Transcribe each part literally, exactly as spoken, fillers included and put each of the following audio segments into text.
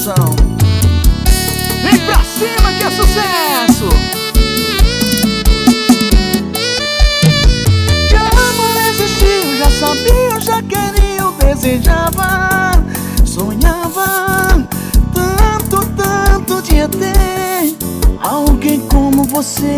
coração. Vem pra cima que é sucesso. Já amor existiu, já sabia, já queria, eu desejava, sonhava tanto, tanto de ter alguém como você.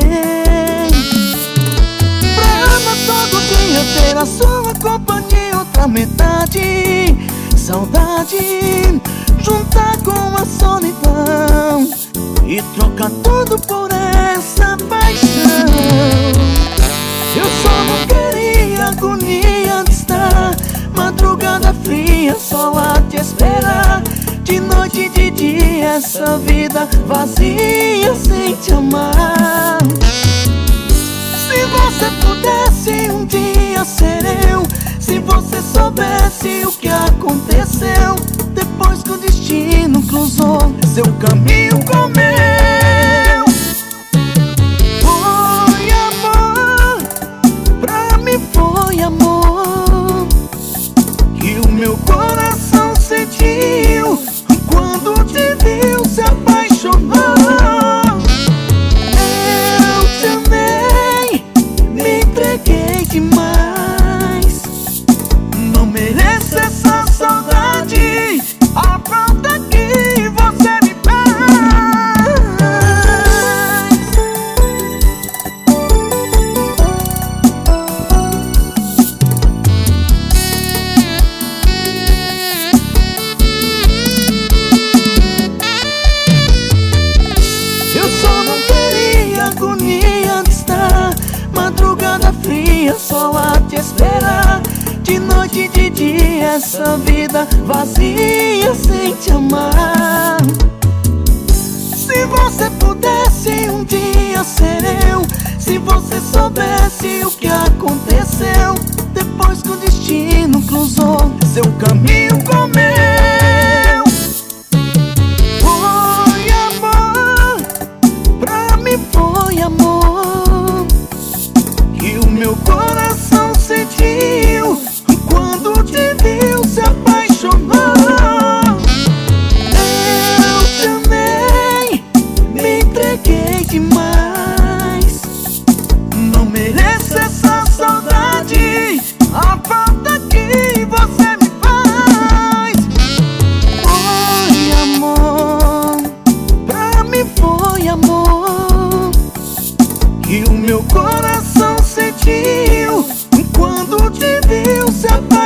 Pra amar todo dia, ter a sua companhia, outra metade, saudade, juntar com a solidão e trocar tudo por essa paixão. Eu só não queria agonia de estar madrugada fria, só a te esperar, de noite e de dia, essa vida vazia sem te amar. Se você pudesse um dia ser eu, se você soubesse o que aconteceu depois que o destino cruzou seu caminho com o meu. Foi amor, pra mim foi amor, que o meu coração sentiu quando te viu, se apaixonou. Eu te amei, me entreguei demais, não mereço essa saudade, a falta que você me faz. Eu só não queria agonia de estar madrugada fria, só a te esperar, de noite e de dia, essa vida vazia sem te amar. Se você pudesse um dia ser eu, se você soubesse o que aconteceu depois que o destino cruzou seu caminho com o meu. Foi amor, pra mim foi amor, que o meu coração sentiu quando te viu, se apaixonou. Eu te amei, me entreguei demais, não mereço essa saudade, a falta que você me faz. Foi amor, pra mim foi amor, que o meu coração sentiu quando te viu, se apaixonou.